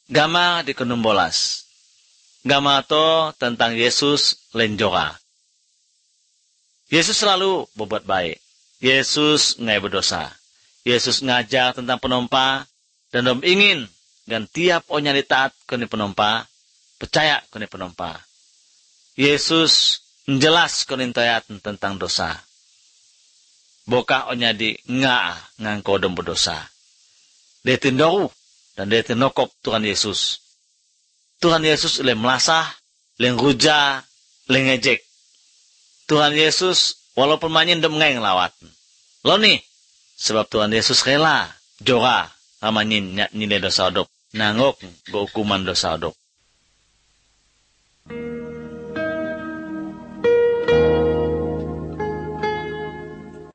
Gama di kenum bolas. Gama to tentang Yesus lenjora. Yesus selalu berbuat baik. Yesus ngai berdosa. Yesus ngajar tentang penompa dan dom ingin dan tiap onya ditaat kini penompa, percaya kini penompa. Yesus menjelas kini toyat tentang dosa. Bokah onya di ngangko dom berdosa. Dia tindoru dan dia tinokop Tuhan Yesus. Tuhan Yesus le melasah, le ruja, le ngejek. Tuhan Yesus walaupun manyin dom ngai ngelawat. Lo nih, sebab Tuhan Yesus rela, jora, amanyin nilai dosa odop. Nangok go hukuman dosa odop.